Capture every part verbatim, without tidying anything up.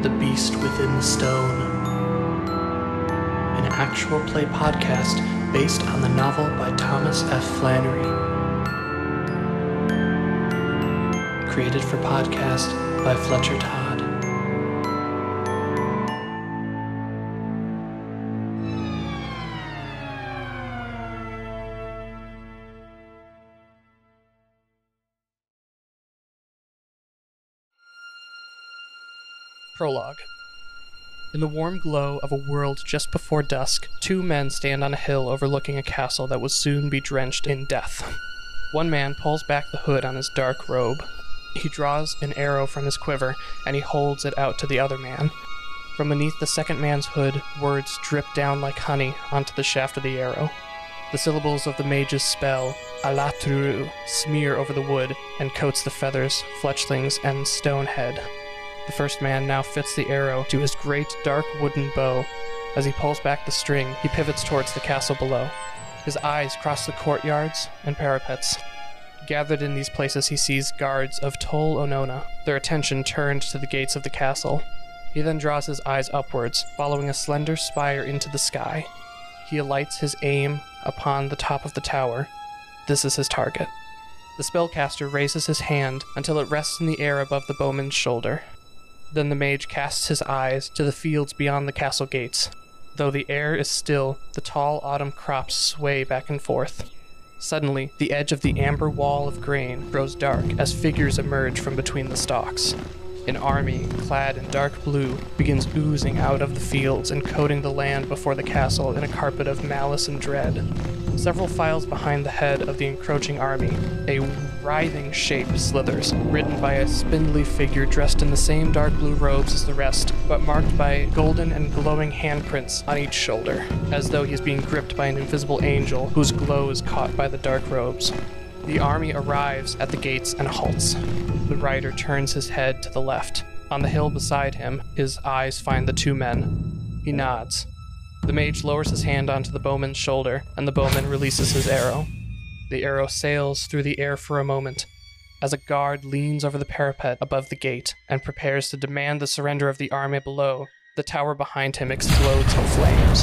The Beast Within the Stone, an actual play podcast based on the novel by Thomas F. Flannery. Created for podcast by Fletcher Todd. Prologue. In the warm glow of a world just before dusk, two men stand on a hill overlooking a castle that will soon be drenched in death. One man pulls back the hood on his dark robe. He draws an arrow from his quiver, and he holds it out to the other man. From beneath the second man's hood, words drip down like honey onto the shaft of the arrow. The syllables of the mage's spell, Alatru, smear over the wood and coats the feathers, fletchlings, and stone head. The first man now fits the arrow to his great dark wooden bow. As he pulls back the string, he pivots towards the castle below. His eyes cross the courtyards and parapets. Gathered in these places, he sees guards of Tol Onona, their attention turned to the gates of the castle. He then draws his eyes upwards, following a slender spire into the sky. He alights his aim upon the top of the tower. This is his target. The spellcaster raises his hand until it rests in the air above the bowman's shoulder. Then the mage casts his eyes to the fields beyond the castle gates. Though the air is still, the tall autumn crops sway back and forth. Suddenly, the edge of the amber wall of grain grows dark as figures emerge from between the stalks. An army, clad in dark blue, begins oozing out of the fields and coating the land before the castle in a carpet of malice and dread. Several files behind the head of the encroaching army, a writhing shape slithers, ridden by a spindly figure dressed in the same dark blue robes as the rest, but marked by golden and glowing handprints on each shoulder, as though he is being gripped by an invisible angel whose glow is caught by the dark robes. The army arrives at the gates and halts. The rider turns his head to the left. On the hill beside him, his eyes find the two men. He nods. The mage lowers his hand onto the bowman's shoulder, and the bowman releases his arrow. The arrow sails through the air for a moment, as a guard leans over the parapet above the gate and prepares to demand the surrender of the army below. The tower behind him explodes in flames.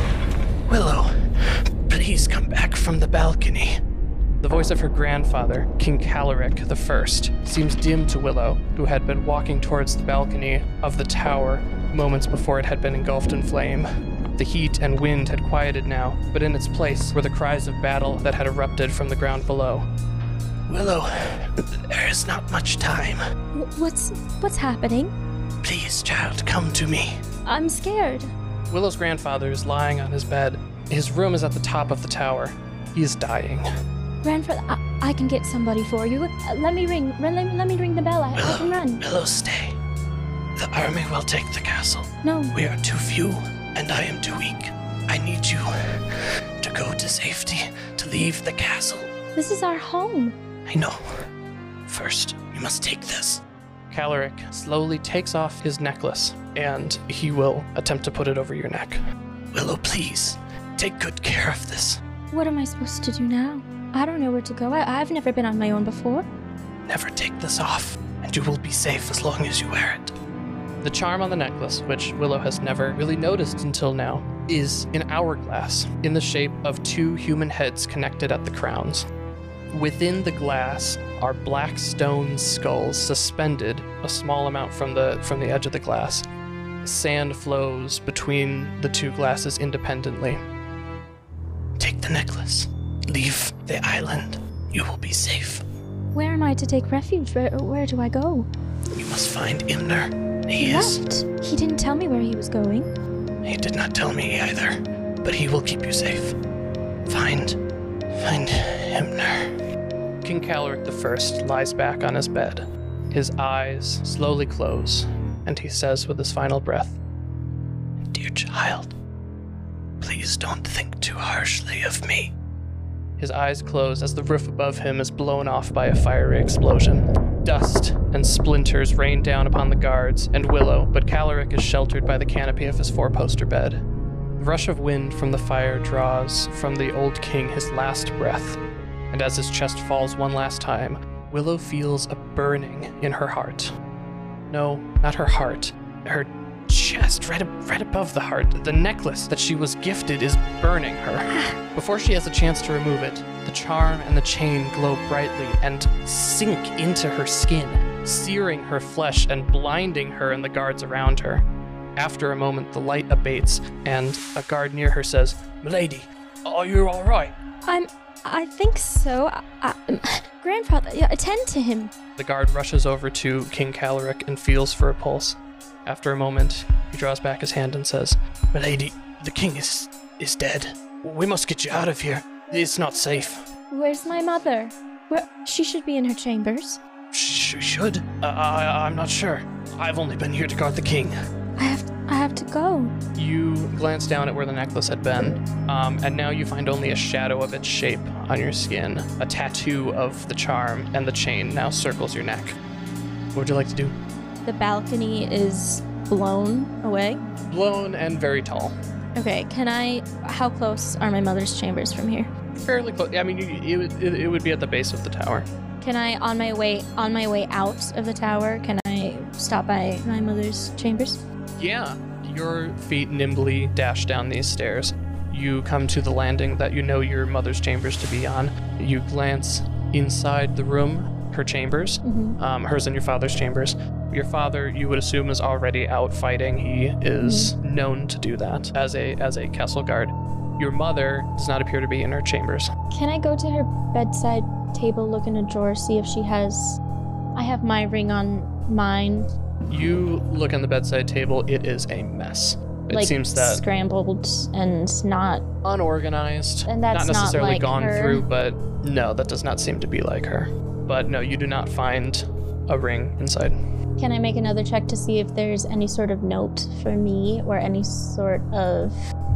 Willow, please come back from the balcony. The voice of her grandfather, King Caloric the First, seems dim to Willow, who had been walking towards the balcony of the tower moments before it had been engulfed in flame. The heat and wind had quieted now, but in its place were the cries of battle that had erupted from the ground below. Willow, there is not much time. What's... what's happening? Please, child, come to me. I'm scared. Willow's grandfather is lying on his bed. His room is at the top of the tower. He is dying. Grandfather, I, I can get somebody for you. Uh, let me ring. Let me, let me ring the bell. I, Willow, I can run. Willow, stay. The army will take the castle. No. We are too few, and I am too weak. I need you to go to safety, to leave the castle. This is our home. I know. First, you must take this. Caloric slowly takes off his necklace, and he will attempt to put it over your neck. Willow, please, take good care of this. What am I supposed to do now? I don't know where to go. I, I've never been on my own before. Never take this off, and you will be safe as long as you wear it. The charm on the necklace, which Willow has never really noticed until now, is an hourglass in the shape of two human heads connected at the crowns. Within the glass are black stone skulls suspended a small amount from the from the edge of the glass. Sand flows between the two glasses independently. Take the necklace. Leave the island. You will be safe. Where am I to take refuge? Where, where do I go? You must find Imner. He what? is... He didn't tell me where he was going. He did not tell me either, but he will keep you safe. Find... Find Imner. King Caloric the First lies back on his bed. His eyes slowly close, and he says with his final breath, Dear child, please don't think too harshly of me. His eyes close as the roof above him is blown off by a fiery explosion. Dust and splinters rain down upon the guards and Willow, but Caloric is sheltered by the canopy of his four-poster bed. The rush of wind from the fire draws from the old king his last breath, and as his chest falls one last time, Willow feels a burning in her heart. No, not her heart, her chest, right, up, right above the heart. The necklace that she was gifted is burning her. Before she has a chance to remove it, the charm and the chain glow brightly and sink into her skin, searing her flesh and blinding her and the guards around her. After a moment, the light abates, and a guard near her says, "Milady, are you all right?" I'm. I think so. I, I, grandfather, yeah, attend to him. The guard rushes over to King Caloric and feels for a pulse. After a moment, he draws back his hand and says, "Milady, the king is is dead. We must get you out of here. It's not safe." Where's my mother? Where she should be in her chambers. Sh- should? Uh, I, I'm not sure. I've only been here to guard the king. I have. I have to go. You glance down at where the necklace had been, um, and now you find only a shadow of its shape on your skin. A tattoo of the charm and the chain now circles your neck. What would you like to do? The balcony is blown away. Blown and very tall. Okay, can I... How close are my mother's chambers from here? Fairly close. I mean, you, it, would, it, it would be at the base of the tower. Can I, on my way on my way out of the tower, can I stop by my mother's chambers? Yeah. Your feet nimbly dash down these stairs. You come to the landing that you know your mother's chambers to be on. You glance inside the room, her chambers, Mm-hmm. um, hers and your father's chambers. Your father, you would assume, is already out fighting. He is Mm-hmm. known to do that as a as a castle guard. Your mother does not appear to be in her chambers. Can I go to her bedside table, look in a drawer, see if she has... I have my ring on mine. You look on the bedside table. It is a mess. It like seems that scrambled and not... unorganized, And that's not not necessarily like gone her. through, but no, that does not seem to be like her. But no, you do not find a ring inside. Can I make another check to see if there's any sort of note for me or any sort of...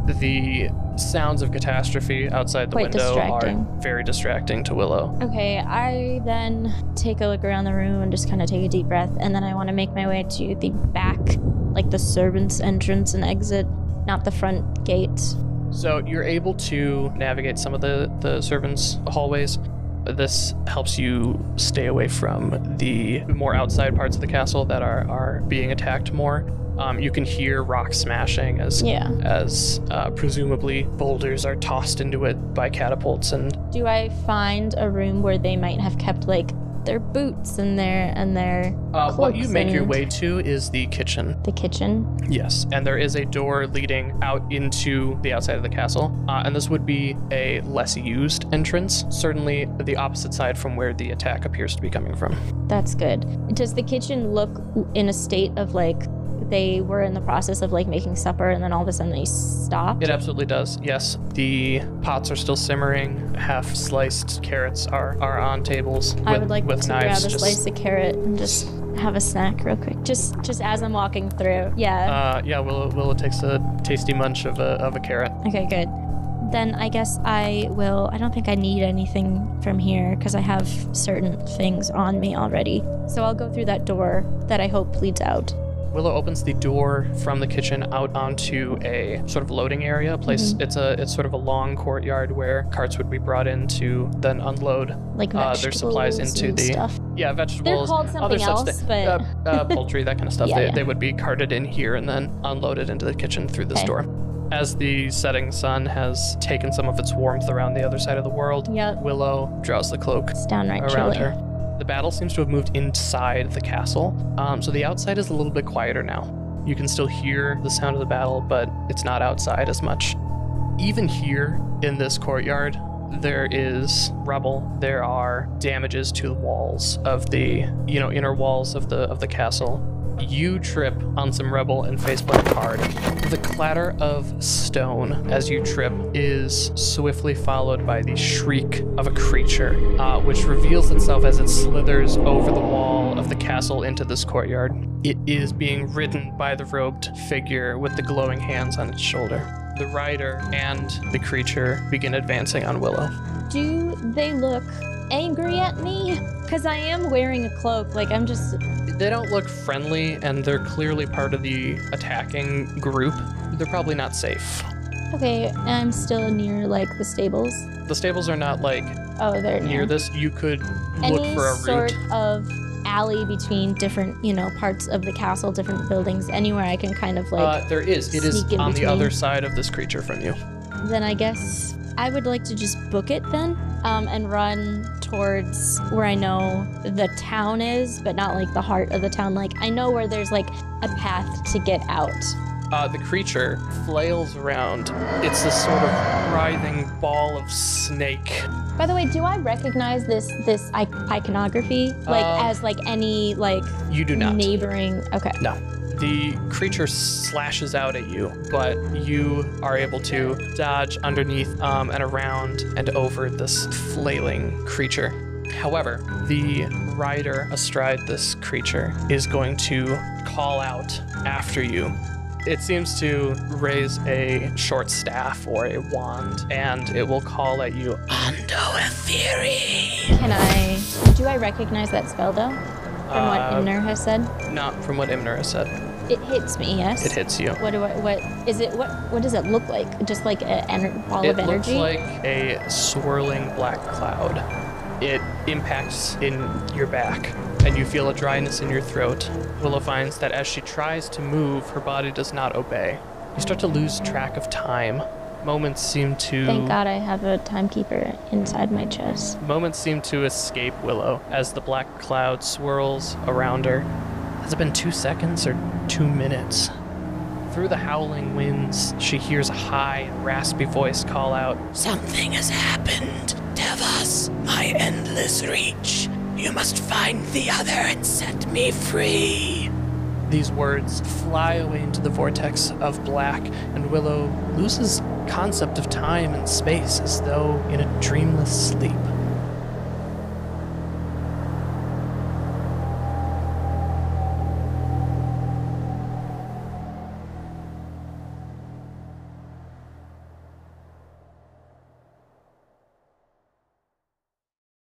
The sounds of catastrophe outside the Quite window distracting. are very distracting to Willow. Okay, I then take a look around the room and just kind of take a deep breath, and then I want to make my way to the back, like the servants' entrance and exit, not the front gate. So you're able to navigate some of the, the servants' hallways. This helps you stay away from the more outside parts of the castle that are, are being attacked more. Um, you can hear rocks smashing as Yeah. as uh, presumably boulders are tossed into it by catapults. And Do I find a room where they might have kept like their boots and their and their uh, what you cloaks make your and way to is the kitchen. the kitchen? Yes, and there is a door leading out into the outside of the castle, uh, and this would be a less used entrance, certainly the opposite side from where the attack appears to be coming from. That's good. Does the kitchen look in a state of like they were in the process of like making supper and then all of a sudden they stopped? It absolutely does, yes. The pots are still simmering, half sliced carrots are, are on tables with, I would like with to knives. grab a just, slice of carrot and just have a snack real quick. Just just as I'm walking through. Yeah. Uh, yeah, Willow, Willow takes a tasty munch of a, of a carrot. Okay, good. Then I guess I will... I don't think I need anything from here because I have certain things on me already. So I'll go through that door that I hope leads out. Willow opens the door from the kitchen out onto a sort of loading area. A place. Mhm. It's a it's sort of a long courtyard where carts would be brought in to then unload Like uh, vegetables their supplies into and the stuff. yeah They're vegetables, called other something stuff, else, that- but... uh, uh, poultry, that kind of stuff. Yeah, they yeah. they would be carted in here and then unloaded into the kitchen through this Okay. door. As the setting sun has taken some of its warmth around the other side of the world, Yep. Willow draws the cloak It's downright around chilly. her. The battle seems to have moved inside the castle, um, so the outside is a little bit quieter now. You can still hear the sound of the battle, but it's not outside as much. Even here in this courtyard, there is rubble. There are damages to the walls of the, you know, inner walls of the of the castle. You trip on some rubble and faceplant hard. The clatter of stone as you trip is swiftly followed by the shriek of a creature, uh, which reveals itself as it slithers over the wall of the castle into this courtyard. It is being ridden by the robed figure with the glowing hands on its shoulder. The rider and the creature begin advancing on Willow. Do they look angry at me? Because I am wearing a cloak. Like, I'm just... They don't look friendly, and they're clearly part of the attacking group. They're probably not safe. Okay, I'm still near, like, the stables. The stables are not, like, Oh, they're near near. this. You could Any look for a sort route. of alley between different, you know, parts of the castle, different buildings, anywhere I can kind of like Uh, there is. It is sneak in on the between? other side of this creature from you. Then I guess I would like to just book it then, um, and run towards where I know the town is, but not like the heart of the town. Like I know where there's like a path to get out. Uh, the creature flails around. It's this sort of writhing ball of snake. By the way, do I recognize this this I- iconography like Um, as like any like You do not. neighboring? Okay. No. The creature slashes out at you, but you are able to dodge underneath um, and around and over this flailing creature. However, the rider astride this creature is going to call out after you. It seems to raise a short staff or a wand, and it will call at you. Ondo Etheri. Can I? Do I recognize that spell though? From what Uh, Imner has said, Not from what Imner has said. it hits me. Yes. It hits you. What do I? What is it? What What does it look like? Just like a ener- ball It of looks energy. like a swirling black cloud. It impacts in your back, and you feel a dryness in your throat. Willow finds that as she tries to move, her body does not obey. You start to lose track of time. Moments seem to Thank God I have a timekeeper inside my chest. moments seem to escape Willow as the black cloud swirls around her. Has it been two seconds or two minutes? Through the howling winds, she hears a high, raspy voice call out, Something has happened. Tevas, my endless reach. You must find the other and set me free. These words fly away into the vortex of black, and Willow loses concept of time and space as though in a dreamless sleep.